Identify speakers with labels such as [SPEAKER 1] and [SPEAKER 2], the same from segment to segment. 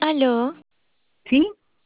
[SPEAKER 1] Aló,
[SPEAKER 2] ¿Sí?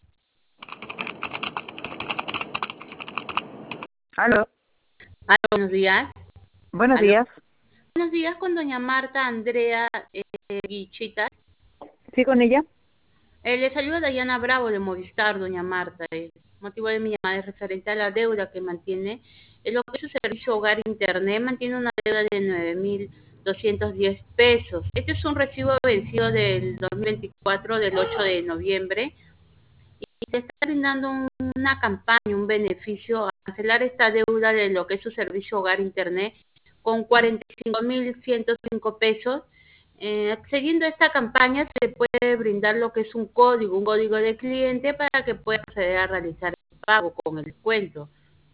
[SPEAKER 2] ¿Aló?
[SPEAKER 3] Buenos días.
[SPEAKER 2] Buenos
[SPEAKER 3] Aló.
[SPEAKER 2] días.
[SPEAKER 3] Buenos días con doña Marta Andrea Guichita.
[SPEAKER 2] ¿Sí con ella?
[SPEAKER 3] Le saluda Dayana Bravo de Movistar, doña Marta. El motivo de mi llamada es referente a la deuda que mantiene. Lo que es su servicio hogar internet mantiene una deuda de 9.210 pesos. Este es un recibo vencido del 2024, del 8 de noviembre. Y se está brindando una campaña, un beneficio a cancelar esta deuda de lo que es su servicio hogar internet con 45.105 pesos. Siguiendo esta campaña se puede brindar lo que es un código de cliente para que pueda acceder a realizar el pago con el descuento.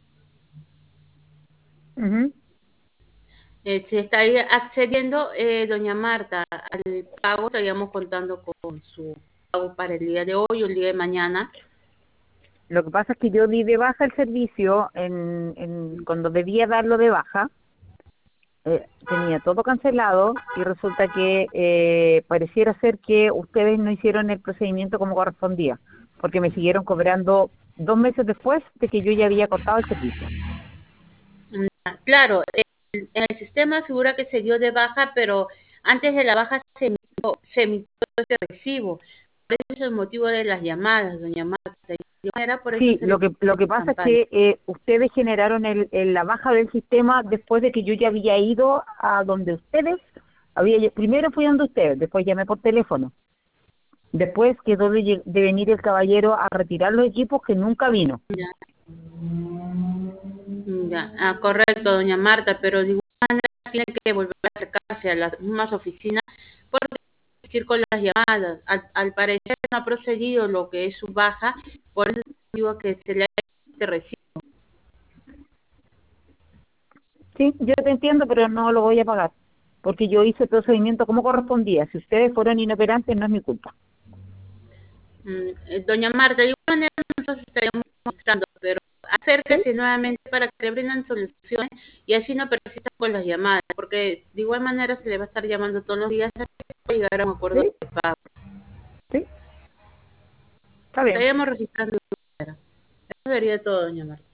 [SPEAKER 2] Ujú.
[SPEAKER 3] Se estaría accediendo, doña Marta, al pago, estaríamos contando con su pago para el día de hoy o el día de mañana.
[SPEAKER 2] Lo que pasa es que yo di de baja el servicio cuando debía darlo de baja. Tenía todo cancelado y resulta que pareciera ser que ustedes no hicieron el procedimiento como correspondía, porque me siguieron cobrando 2 meses después de que yo ya había cortado el servicio.
[SPEAKER 3] Claro, en el sistema figura que se dio de baja, pero antes de la baja se emitió este recibo. Por eso es el motivo de las llamadas, doña Marta. De manera, por eso
[SPEAKER 2] Sí,
[SPEAKER 3] se le
[SPEAKER 2] lo que
[SPEAKER 3] esta
[SPEAKER 2] pasa es
[SPEAKER 3] campaña.
[SPEAKER 2] que ustedes generaron la baja del sistema después de que yo ya había ido a donde ustedes, primero fui donde ustedes, después llamé por teléfono, después quedó de venir el caballero a retirar los equipos que nunca vino.
[SPEAKER 3] Ya, ya. Correcto, doña Marta, pero de igual manera tiene que volver a acercarse a las mismas oficinas porque ir con las llamadas. Al parecer no ha procedido lo que es su baja, por eso digo que se le ha hecho este recibo.
[SPEAKER 2] Sí, yo te entiendo, pero no lo voy a pagar, porque yo hice el procedimiento como correspondía. Si ustedes fueron inoperantes, no es mi culpa.
[SPEAKER 3] Doña Marta, de igual manera nosotros estaríamos mostrando, pero
[SPEAKER 2] ¿Sí?
[SPEAKER 3] acérquese nuevamente para que le brindan soluciones y así no persista con las llamadas, porque de igual manera se le va a estar llamando todos los días hasta que llegar a un acuerdo
[SPEAKER 2] ¿Sí?
[SPEAKER 3] de pago.
[SPEAKER 2] ¿Sí? Está bien.
[SPEAKER 3] Estaríamos registrando. Eso sería todo, doña Marta.